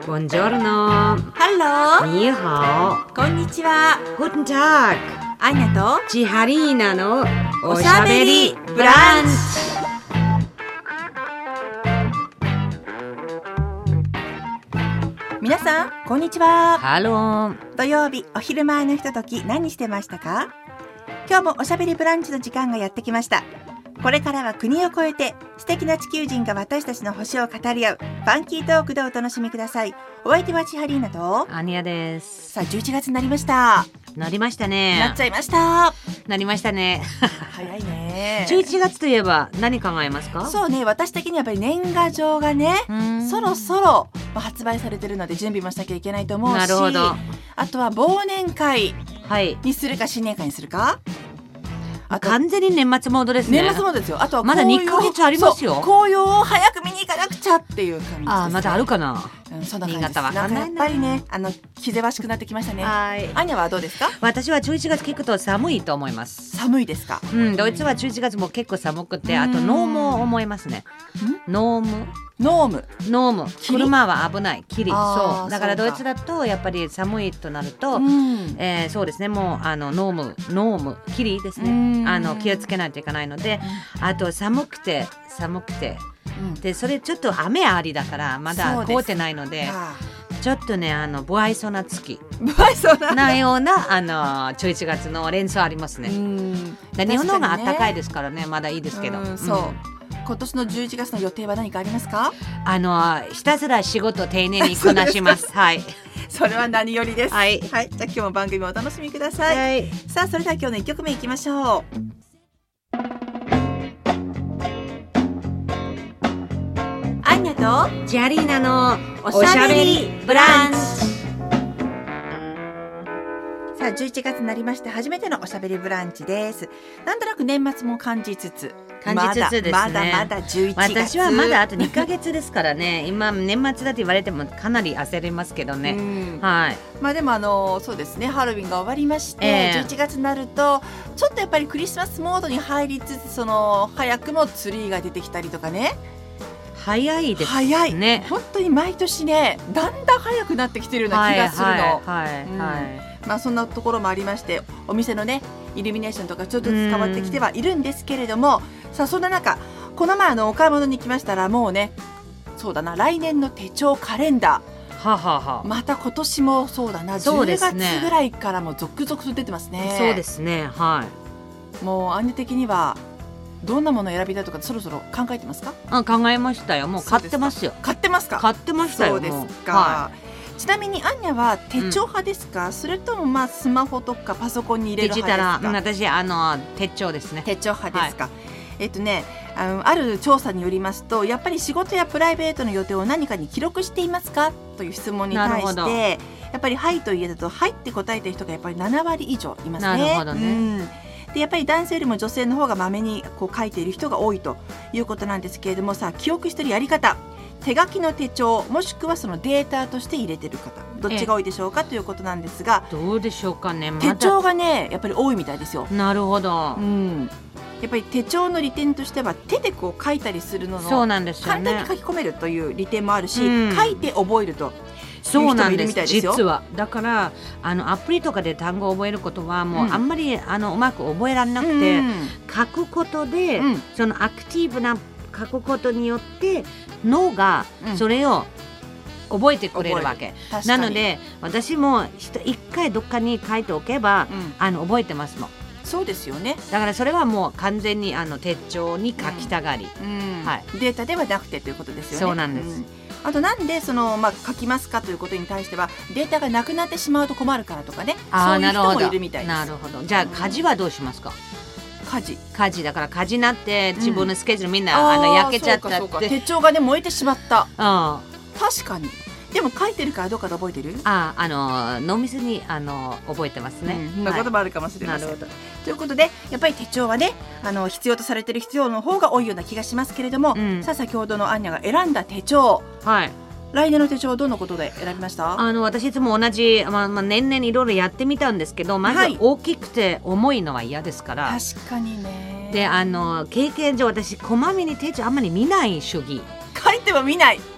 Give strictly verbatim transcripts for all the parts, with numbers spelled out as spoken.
Buongiorno. Hallo. Ni hao. こんにちは。 Guten Tag. アンニャとチハリーナのおしゃべりブランチ。皆さんこんにちは。 ハロー。 土曜日お昼前のひととき何してましたか？今日もおしゃべりブランチの時間がやってきました。これからは国を越えて素敵な地球人が私たちの星を語り合うファンキートークでお楽しみください。お相手は千ハリーナとアニヤです。 さあじゅういちがつになりました。 なりましたね。 なっちゃいました。 なりましたね。 早いね。 じゅういちがつといえば何考えますか？ そうね、私的にはやっぱり年賀状がねそろそろ発売されてるので準備もしなきゃいけないと思うし、 なるほど。 あとは忘年会はいにするか新年会にするか、あと完全に年末モードですね。 年末モードですよ。あとはまだにかげつありますよ。 紅葉を早く見に行かなくちゃっていう感じです、ね。 あ、まだあるかな。 うん、そんな感じです。 新潟はなんかやっぱりね、あの気ぜわしくなってきましたね。 はい。 アニャはどうですか？ 私はじゅういちがつ聞くと寒いと思います。 寒いですか？ うん、ドイツはじゅういちがつも結構寒くて、あとノームを思いますね。ノームノームノーム車は危ない霧。 あーそうだからそうかドイツだとやっぱり寒いとなると、 うんえーそうですね、もうあのノームノーム霧ですうんね。あの気をつけないといけないので、あと寒くて寒くてうんで、それちょっと雨ありだからまだそうです凍ってないので、 あちょっとね、あの不愛想な月ー不愛想ななようなあのじゅういちがつの連想ありますうね。 んで日本の方が暖かいでですからね、まだいいですけど。 うんそう、 うん今年のじゅういちがつの予定は何かありますか？ あのひたすら仕事を丁寧にこなします。はい。 それは何よりです。 はいはい、じゃあ今日も番組をお楽しみください。 はい。 さあそれでは今日のいっきょくめいきましょう。アンニャとジャリーナのおしゃべりブランチ。さあじゅういちがつになりまして初めてのおしゃべりブランチです。なんとなく年末も感じつつ感じつつですね。 まだまだまだじゅういちがつ、 私はまだあとにかげつですからね。今年末だって言われてもかなり焦りますけどね。 うんはい。 まあでもあのそうですね、ハロウィンが終わりまして、 ええじゅういちがつになるとちょっとやっぱりクリスマスモードに入りつつ、その早くもツリーが出てきたりとかね。 早いです早いね。 本当に毎年ねだんだん早くなってきてるような気がするの、 はいはいうんはいまあそんなところもありまして、お店のねイルミネーションとかちょっとずつ変わってきてはいるんですけれども、さあそんな中この前あのお買い物に行きましたら、もうねそうだな、来年の手帳カレンダー、 ははは。 また今年もそうだな、 そうで 10 すね月ぐらいからも続々と出てますね。 そうですね。はもうアンニャ的にはどんなものを選びたいとかそろそろ考えてますか？ い。あ、考えましたよ。もう買ってますよ。 買ってますか？ 買ってましたよ。 そうですもか、 はちなみにアンニャは手帳派ですか、うん、それともまあスマホとかパソコンに入れるデジタル、 派ですか？ 私あの手帳ですね。 手帳派ですか、はい、えっとねあのある調査によりますと、やっぱり仕事やプライベートの予定を何かに記録していますかという質問に対してやっぱりはいと言えだとはいって答えてる人がやっぱりななわり以上いますね。 なるほどね、 うんでやっぱり男性よりも女性の方がまめにこう書いている人が多いということなんですけれども、さあ記憶しているやり方、手書きの手帳もしくはそのデータとして入れている方、どっちが多いでしょうかということなんですが、 どうでしょうかね。まだ手帳がねやっぱり多いみたいですよ。 なるほど、 うん、やっぱり手帳の利点としては手でこう書いたりするののそうなんですよね。 簡単に書き込めるという利点もあるし、 うん書いて覚えるとそうなんです。 いう人もいるみたいですよ。 実はだからあのアプリとかで単語を覚えることはもう、 うんあんまりあのうまく覚えられなくて、 うん書くことで、 うんそのアクティブな書くことによって脳がうんそれを覚えてくれるわけ、 確かになので私も一一回どっかに書いておけば、 うんあの覚えてますの。 そうですよね、 だからそれはもう完全にあの手帳に書きたがり、 うんはいデータではなくてということですよね。 そうなんですんあとなんでその、まあ、書きますかということに対してはデータがなくなってしまうと困るからとかね、 あーそういう人もなるほどいるみたいです。 なるほど。じゃあ家事はどうしますか？ 家事家事だから火事になって自分のスケジュールみんな、 あーあの焼けちゃったそうかそうかって。 手帳がね燃えてしまった。 あ確かに。でも書いてるからどうかで覚えてる？ あ、あの脳みそにあの覚えてますね。 うんそんなこともあるかもしれません。 なるほど。 ということでやっぱり手帳はねあの必要とされている必要の方が多いような気がしますけれども、 うんさあ先ほどのアンニャが選んだ手帳、 はい。 来年の手帳はどんなことで選びました？ あの私いつも同じ、まあまあ、年々いろいろやってみたんですけど、まずはい大きくて重いのは嫌ですから、 確かにね。 であの経験上私こまめに手帳あんまり見ない主義。 書いても見ない。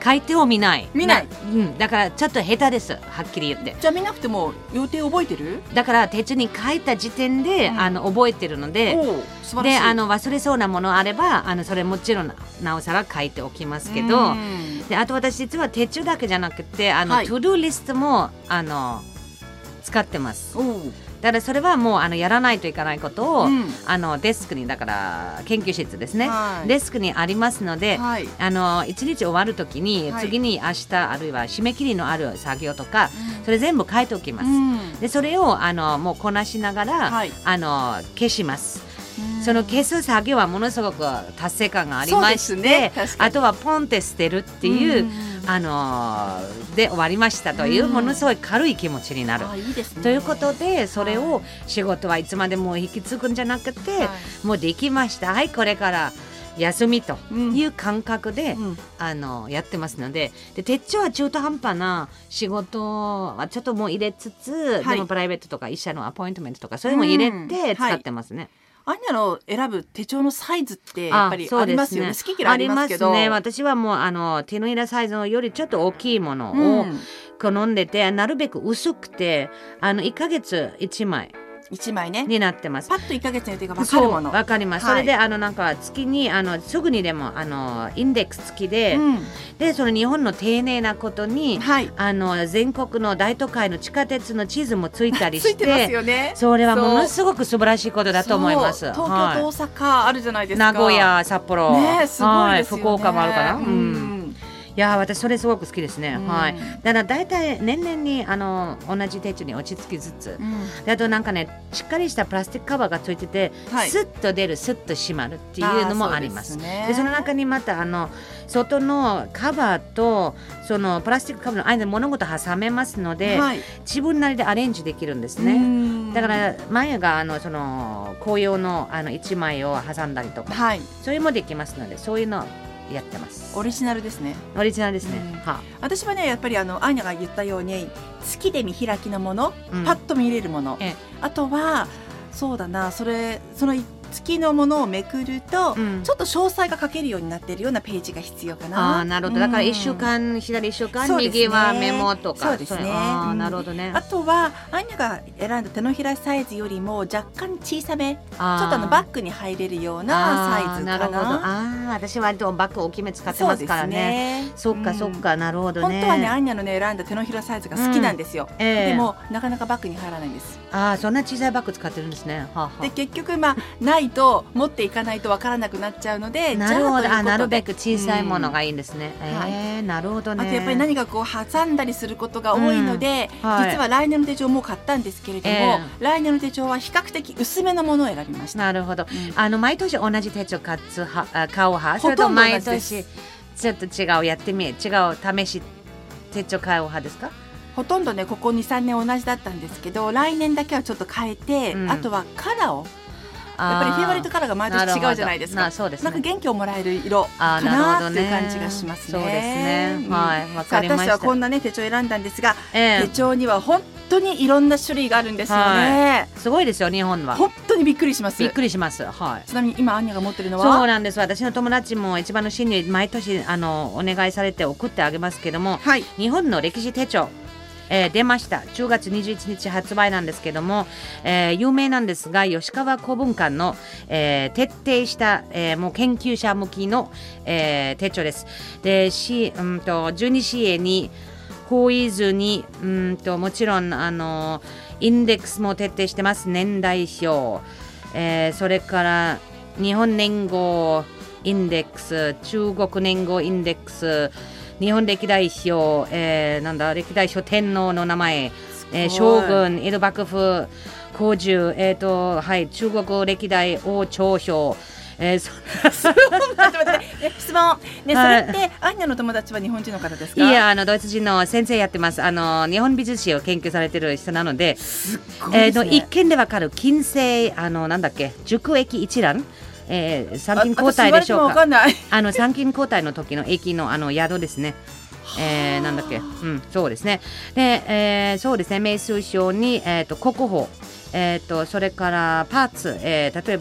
書いてを見ない見ない、 うん、だからちょっと下手です、はっきり言って。 じゃあ見なくても予定覚えてる？ だから手帳に書いた時点で、うん、あの覚えてるので、 素晴らしい。 であの忘れそうなものあればあのそれもちろんなおさら書いておきますけど、であと私実は手帳だけじゃなくてあの、はい、トゥードゥーリストもあの使ってます。だからそれはもうあのやらないといけないことを、うん、あのデスクにだから研究室ですね、はい、デスクにありますので、はい、あの一日終わるときに、はい、次に明日あるいは締め切りのある作業とか、うん、それ全部書いておきます、うん、でそれをあのもうこなしながら、はい、あの消します。その消す作業はものすごく達成感がありまして、ね、あとはポンって捨てるっていう、うん、あので終わりましたという、うん、ものすごい軽い気持ちになる、 いいですね、 ということでそれを仕事はいつまでも引き継ぐんじゃなくて、はい、もうできました、はいこれから休みという感覚で、うん、あのやってますので、で手帳は中途半端な仕事はちょっともう入れつつ、はい、でもプライベートとか医者のアポイントメントとかそれも入れて使ってますね、うんはい。 アンニャの選ぶ手帳のサイズってやっぱりありますよね。好き嫌いありますけど。 ありますね。私はもうあの手のひらサイズよりちょっと大きいものを好んでて、うん、なるべく薄くてあのいっかげついちまいいちまいねになってます。 パッといっかげつの予定が分かるもの。 分かります、はい、それであのなんか月にあのすぐにでもあのインデックス付きで、うん、でその日本の丁寧なことに、はい、あの全国の大都会の地下鉄の地図もついたりしてついてますよね。 それはものすごく素晴らしいことだと思います。 東京と大阪あるじゃないですか、 名古屋、札幌、 ね、すごいですよね、 はい、福岡もあるかな、うんうんいや私それすごく好きですね、うん、はい。だから大体年々にあの同じ手帳に落ち着きつつ、うん、であとなんかねしっかりしたプラスチックカバーがついてて、はい、スッと出るスッと閉まるっていうのもあります。 そ, で、ね、その中にまたあの外のカバーとそのプラスチックカバーの間に物事挟めますので、はい、自分なりでアレンジできるんですね。だから前があのその紅葉のあのいちまいを挟んだりとか、はい、そういうのもできますのでそういうのやってます。 オリジナルですね。 オリジナルですね、 うんはあ、私はねやっぱりあのアーニャが言ったように好きで見開きのもの、うん、パッと見れるもの、ええ、あとはそうだなそれその月のものをめくると、うん、ちょっと詳細が書けるようになっているようなページが必要かな。 あなるほど、だからいっしゅうかん、うん、左いっしゅうかん、右はメモとかそうですね。 あなるほどね。 あとはアンニャが選んだ手のひらサイズよりも若干小さめ、ちょっとあのバッグに入れるようなサイズかな。なるほど。 あ私はバッグ大きめ使ってますからね。そっかそっか、なるほどね。 本当はねアンニャのね選んだ手のひらサイズが好きなんですよ、うんえー、でもなかなかバッグに入らないんです。 あそんな小さいバッグ使ってるんですね。はあはあ、 で結局まあないと持っていかないとわからなくなっちゃうのでなるほど、あなるべく小さいものがいいんですね、うんえーはい、なるほどね。 あとやっぱり何かこう挟んだりすることが多いので、うんはい、実は来年の手帳もう買ったんですけれども、えー、来年の手帳は比較的薄めのものを選びました。 なるほど、うん、あの毎年同じ手帳買う派、それと毎年ちょっと違うやってみ違う試し手帳買う派ですか？ ほとんどねここ にさんねん同じだったんですけど来年だけはちょっと変えて、うん、あとはカラーをやっぱりフェイバリットカラーが毎年違うじゃないですか。なそうですね、なんか元気をもらえる色かなっていう感じがしますね。 そうですね、はい、わかりました。 私はこんなね手帳選んだんですが、えー、手帳には本当にいろんな種類があるんですよね、 はい、すごいですよ日本は。 本当にびっくりします。 びっくりします、はい、 ちなみに今アンニャが持ってるのはそうなんです。私の友達も一番の親に毎年あのお願いされて送ってあげますけども、はい、日本の歴史手帳えー、出ました。じゅうがつにじゅういちにち発売なんですけども、えー、有名なんですが吉川古文館の、えー、徹底した、えー、もう研究者向きの、えー、手帳です。で、し、うんとじゅうに紙幣に方位図にうんともちろんあのインデックスも徹底してます。年代表、えー、それから日本年号インデックス、中国年号インデックス、日本歴代表、えー、なんだ歴代表天皇の名前、えー、将軍、江戸幕府、皇獣、えーとはい、中国歴代王朝表、えー、そ待って待って質問、ね、それってアンニャの友達は日本人の方ですか？ いやあのドイツ人の先生やってます。あの日本美術史を研究されてる人なので、 すっごいですね。 えー、一見でわかる近世あのなんだっけ熟駅一覧、えー、参勤交代でしょうか。 あ, あの参勤交代の時の駅 の, あの宿ですね、えー、なんだっけ、うん、そうですね。で、えー、そうですね名数書に、えー、と国宝、えー、とそれからパーツ、えー、例えば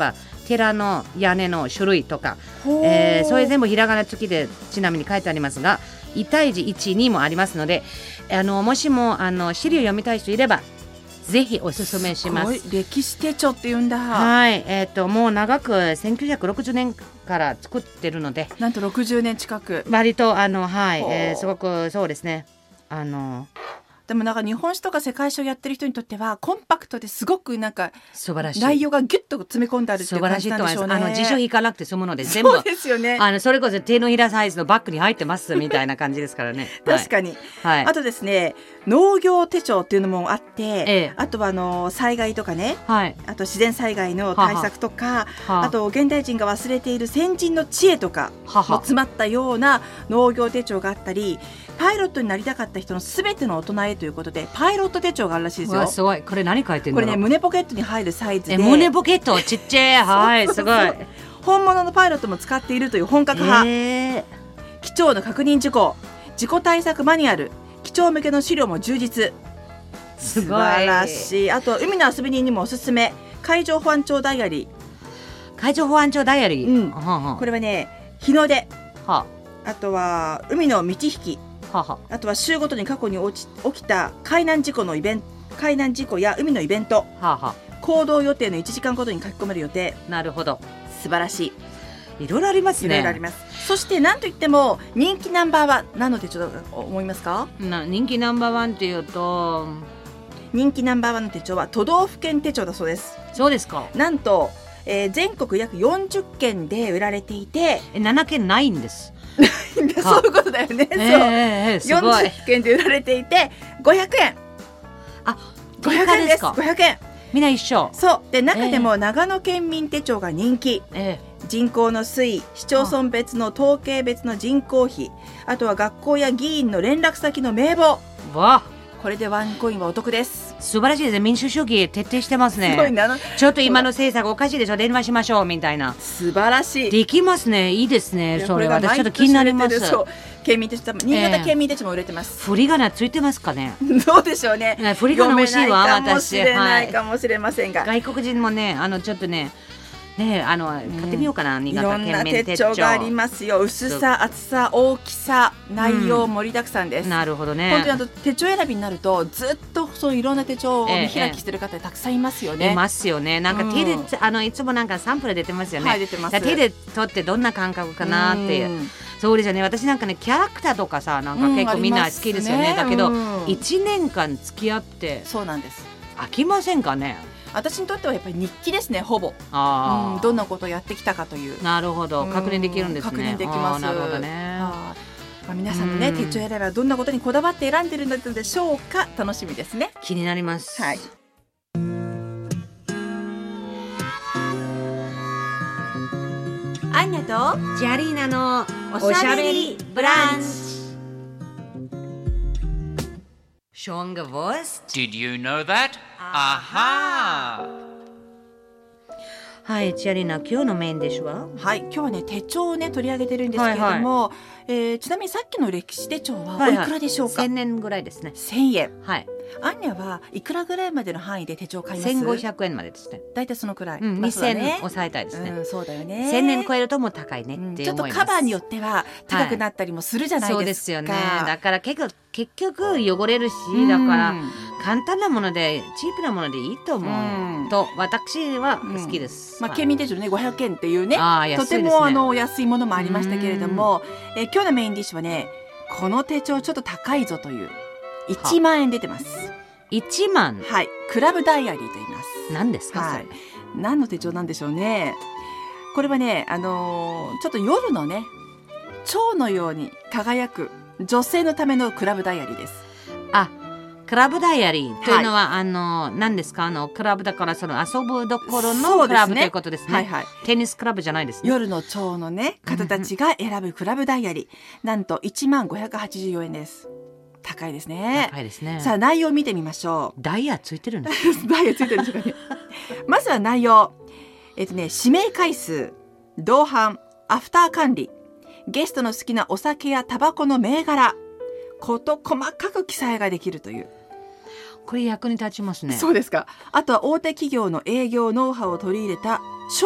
寺の屋根の種類とか、えー、それ全部ひらがな付きでちなみに書いてありますが、いたいじいち、にもありますので、あのもしもあの資料読みたい人いればぜひおすすめします。 すごい歴史手帳っていうんだ。 はい、えー、ともう長くせんきゅうひゃくろくじゅうねんから作ってるので、 なんとろくじゅうねん近く割とあの、はいえー、すごくそうですね。あのでもなんか日本史とか世界史をやってる人にとってはコンパクトですごくなんか素晴らしい内容がギュッと詰め込んであるっていう感じなんでしょうね。 あの辞書引かなくて済むので全部そうですよね。 あのそれこそ手のひらサイズのバッグに入ってますみたいな感じですからね。 確かに、 はい、 あとですね農業手帳っていうのもあって、ええ、 あとはあの災害とかね、はい、あと自然災害の対策とか、ははあと現代人が忘れている先人の知恵とかも詰まったような農業手帳があったり、パイロットになりたかった人のすべての大人へということでパイロット手帳があるらしいですよ。 すごい。これ何書いてるの？ これね胸ポケットに入るサイズで、 え胸ポケットちっちゃいはいすごい本物のパイロットも使っているという本格派、 えー、 機長の確認事項、事故対策マニュアル、機長向けの資料も充実。 すごい素晴らしい。あと海の遊び人にもおすすめ海上保安庁ダイアリー。 海上保安庁ダイアリー、うん、 ははこれはね日の出、はあとは海の満ち引き、ははあとは週ごとに過去に起き、起きた海難事故のイベント、海難事故や海のイベント、はは行動予定のいちじかんごとに書き込める予定。 なるほど、 素晴らしい。 いろいろありますね。 いろいろあります。そして何といっても人気ナンバーワン、何の手帳だと思いますか？ な人気ナンバーワンっていうと、 人気ナンバーワンの手帳は都道府県手帳だそうです。 そうですか。 なんと、えー、全国約よんじゅっけんで売られていて、 えななけんないんですそういうことだよね、えー、そう、よんじゅっけんで売られていてごひゃくえん。 あ、 ごひゃくえんです。ごひゃくえん、 みんな一緒。 そうで、中でも長野県民手帳が人気、えー、人口の推移、市町村別の統計別の人口比、あとは学校や議員の連絡先の名簿。 わあ、 これでワンコインはお得です。 素晴らしいですね。民主主義徹底してますね。 すごいな。 ちょっと今の政策おかしいでしょ、電話しましょうみたいな。 素晴らしい。 できますね。いいですね。それは私ちょっと気になります。 そう、県民手帳、新潟県民手帳も売れてます。 振り仮名ついてますかね。 どうでしょうね。 振り仮名欲しいわ私。 かもしれないかもしれませんが、 外国人もね、あのちょっとねね、あの買ってみようかな、うん、新潟県民手帳。いろんな手帳がありますよ。薄さ、厚さ、大きさ、内容盛りだくさんです、うん、 なるほどね。 本当にあの手帳選びになるとずっとそういろんな手帳を見開きしてる方たくさんいますよね。 ええ、いますよね。なんか手で、うん、あのいつもなんかサンプル出てますよね。 はい、出てます。 手で取ってどんな感覚かなっていう、うん、そうですよね。私なんかねキャラクターとかさ、なんか結構みんな好きですよね、うん、だけど、うん、いちねんかん付き合ってそうなんです、 飽きませんかね。 私にとってはやっぱり日記ですね、ほぼ。 あ、 うん、どんなことをやってきたかという。 なるほど、確認できるんですね。 確認できます。 なるほどね。 まあ、皆さんのね、手帳選びはどんなことにこだわって選んでるのでしょうか。楽しみですね。 気になります。 はい。アンナとジャリーナのおしゃべりブランチ。Schon gewusst? Did you know that? Aha! はい、ジャリーナ、今日のメインディッシュは？ はい、今日はね手帳をね取り上げてるんですけれども、はいはい、えー、ちなみにさっきの歴史手帳はおいくらでしょうか？ はいはい、せんえんぐらいですね。 せんえん。 はい。 アンニャはいくらぐらいまでの範囲で手帳を買います？ せんごひゃくえんまでですね。 だいたいそのくらい。 うん、にせんえん抑えたいですね。 うん、そうだよね。 せんえん超えるともう高いねって思います、うん、 ちょっとカバーによっては高くなったりもするじゃないですか。 はい、そうですよね。だから結構結局汚れるし、だから簡単なものでチープなものでいいと思う、うん、と私は好きです。 うん、まあ県民手帳ねごひゃくえんっていうね、ね、とてもあの安いものもありましたけれども、え今日のメインディッシュはね、この手帳ちょっと高いぞといういちまんえん出てます。 いちまん。 はい、クラブダイアリーと言います。 何ですか、 はい、何の手帳なんでしょうね。これはね、あのー、ちょっと夜のね蝶のように輝く女性のためのクラブダイアリーです。 あ、クラブダイアリーというのは、はい、あの何ですか、あのクラブだからその遊ぶどころのクラブということですね。はいはい、テニスクラブじゃないですね。 夜の蝶のね方たちが選ぶクラブダイアリー、なんといちまんごひゃくはちじゅうよんえんです。高いですね。 高いですね。 さあ内容を見てみましょう。 ダイヤついてるんですダイヤついてるんですかねまずは内容、えっとね、指名回数、同伴、アフター管理、ゲストの好きなお酒やタバコの銘柄、こと細かく記載ができるという。 これ役に立ちますね。 そうですか。あとは大手企業の営業ノウハウを取り入れた超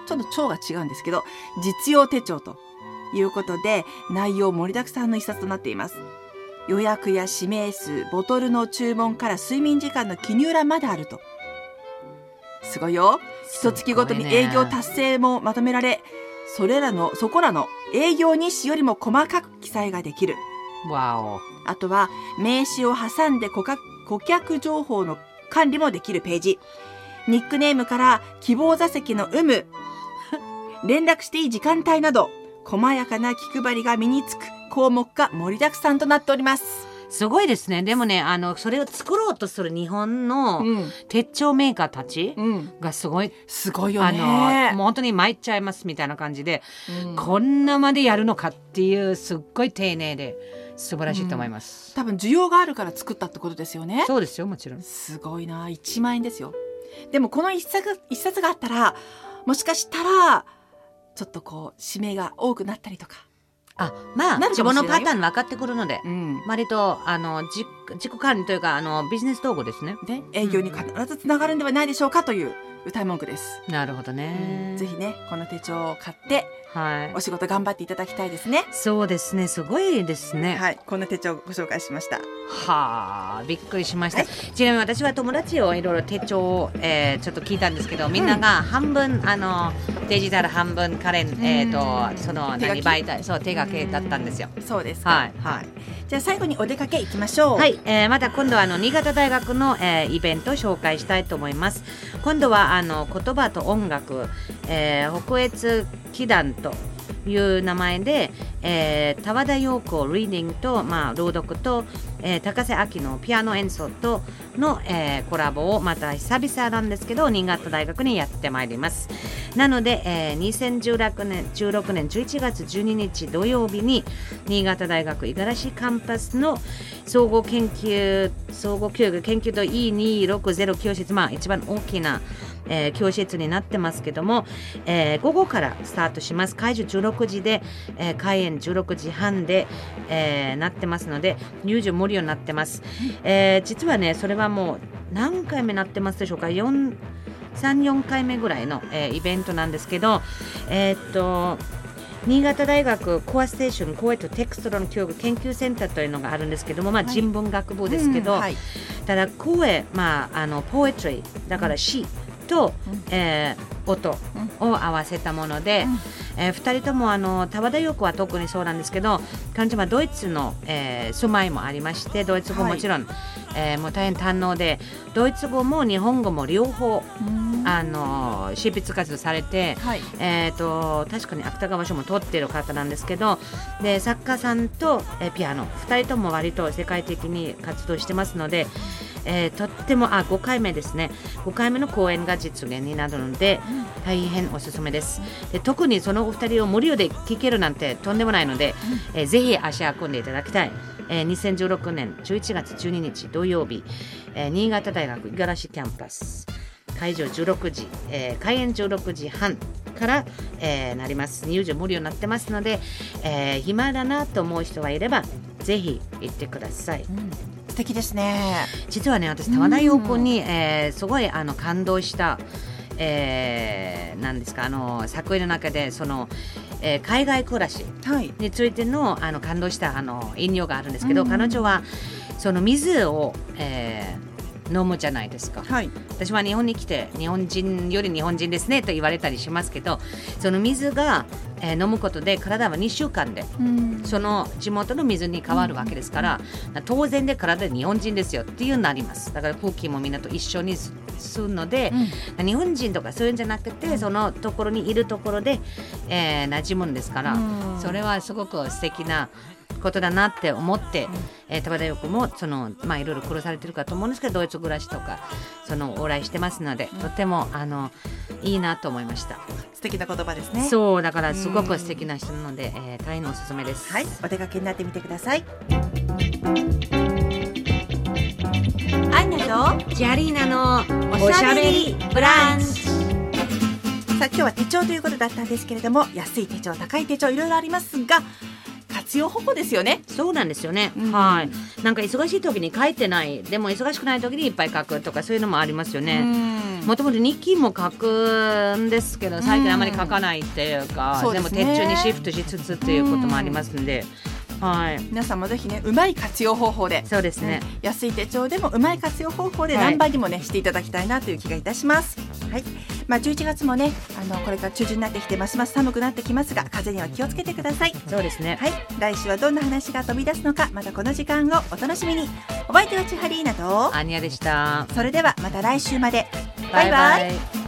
ちょっと調が違うんですけど、実用手帳ということで内容盛りだくさんの一冊となっています。予約や指名数、ボトルの注文から睡眠時間の記入欄まであると。すごいよ。一月ごとに営業達成もまとめられ、それらのそこらの営業日誌よりも細かく記載ができる。 わお。 あとは名刺を挟んで顧客、顧客情報の管理もできるページ。ニックネームから希望座席の有無、連絡していい時間帯など細やかな気配りが身につく項目が盛りだくさんとなっております。 すごいですね。でもね、あのそれを作ろうとする日本の手帳メーカーたちがすごい、うん、 すごいよね。 あのもう本当に参っちゃいますみたいな感じで、うん、こんなまでやるのかっていうすっごい丁寧で素晴らしいと思います、 うん、多分需要があるから作ったってことですよね。 そうですよ、もちろん。 すごいな。いちまんえんですよ。でもこの一冊一冊があったら、もしかしたらちょっとこう指名が多くなったりとか、 あ、まあ自分のパターン分かってくるので、 うん、 割とあの自自己管理というか、あのビジネス道具ですね。 で営業に必ずつながるんではないでしょうかという歌い文句です。 なるほどね、 うん、ぜひねこの手帳を買って、 はい、 お仕事頑張っていただきたいですね。 そうですね、すごいですね。 はい、この手帳をご紹介しました。 はあ、びっくりしました、 はい、 ちなみに私は友達をいろいろ手帳を、えー、ちょっと聞いたんですけど、みんなが半分、うん、あのデジタル、半分カレン、えー、とその何媒体、そう手書きだったんですよ。 そうですか。 はい、 はい、じゃあ最後にお出かけ行きましょう。 はい、えー、また今度はあの新潟大学の、えー、イベントを紹介したいと思います。今度はあの言葉と音楽、えー、北越祈願という名前で、えー、田和田陽子リーディングと、まあ、朗読と、えー、高瀬明のピアノ演奏との、えー、コラボをまた久々なんですけど新潟大学にやってまいります。なので、えー、にせんじゅうろくねんじゅういちがつじゅうににち土曜日に新潟大学五十嵐カンパスの総合研究総合教育研究と イーにひゃくろくじゅう 教室、まあ一番大きなえー、教室になってますけども、えー、午後からスタートします。開場じゅうろくじで、えー、開演じゅうろくじはんで、えー、なってますので入場無料になってます、えー、実はねそれはもう何回目なってますでしょうか。さん、よんかいめぐらいの、えー、イベントなんですけど、えー、っと新潟大学コアステーション声とテクストの教育研究センターというのがあるんですけども、まあ、人文学部ですけど、 はいうんはい、 ただ声、まあ、あのポエトリーだから詩と、うんえー、音を合わせたもので、うんえー、ふたりともあの田和田陽子は特にそうなんですけど、彼女はドイツの、えー、住まいもありまして、ドイツ語もちろん、はいえー、もう大変堪能で、ドイツ語も日本語も両方あの執筆活動されて、はいえー、と確かに芥川賞も取っている方なんですけど、で作家さんと、えー、ピアノふたりとも割と世界的に活動してますので、えー、とってもあごかいめですね。ごかいめの公演が実現になるので、うん、大変おすすめです。で特にそのお二人を無料で聴けるなんてとんでもないので、うんえー、ぜひ足運んでいただきたい。えー、にせんじゅうろくねんじゅういちがつじゅうににち土曜日、えー、新潟大学五十嵐キャンパス会場じゅうろくじ、えー、開演じゅうろくじはんから、えー、なります。入場無料になってますので、えー、暇だなと思う人はいればぜひ行ってください、うん素敵ですね。 実はね私田和田陽子に、えー、すごいあの感動した、えー、なんですかあの作品の中でその、えー、海外暮らしについての、はい、あの感動したあの引用があるんですけど、うんうん、彼女はその水を、えー飲むじゃないですか、はい、私は日本に来て日本人より日本人ですねと言われたりしますけど、その水が、えー、飲むことで体はにしゅうかんで、うん、その地元の水に変わるわけですから、うん、当然で体で日本人ですよっていうなります。だから空気もみんなと一緒に吸うので、うん、日本人とかそういうんじゃなくて、うん、そのところにいるところで、えー、馴染むんですから、うん、それはすごく素敵なことだなって思って、うんえー、田和田陽子もその、まあ、いろいろ殺されてるかと思うんですけどドイツ暮らしとかその往来してますので、うん、とてもあのいいなと思いました。 素敵な言葉ですね。 そうだからすごく素敵な人なので、えー、大変おすすめです。 はい、お出かけになってみてください。アンナとジャリーナのおしゃべりブランチ。 さあ今日は手帳ということだったんですけれども、安い手帳高い手帳いろいろありますが活用方法ですよね。 そうなんですよね、うん、はい。なんか忙しい時に書いてないでも忙しくない時にいっぱい書くとかそういうのもありますよね。 うんもともと日記も書くんですけど最近あまり書かないっていうか、うん、でも手帳にシフトしつつっていうこともありますので、はい、 皆さんもぜひねうまい活用方法で、 そうですね、 うん、安い手帳でもうまい活用方法で何倍にもね、はい、していただきたいなという気がいたします。はい、まあ、じゅういちがつもねあのこれから中旬になってきてますます寒くなってきますが風邪には気をつけてください。 そうですね、 はい、来週はどんな話が飛び出すのかまたこの時間をお楽しみに。お相手は千ハリーナとアニヤでした。 それではまた来週まで。バイバイ。バイバイ。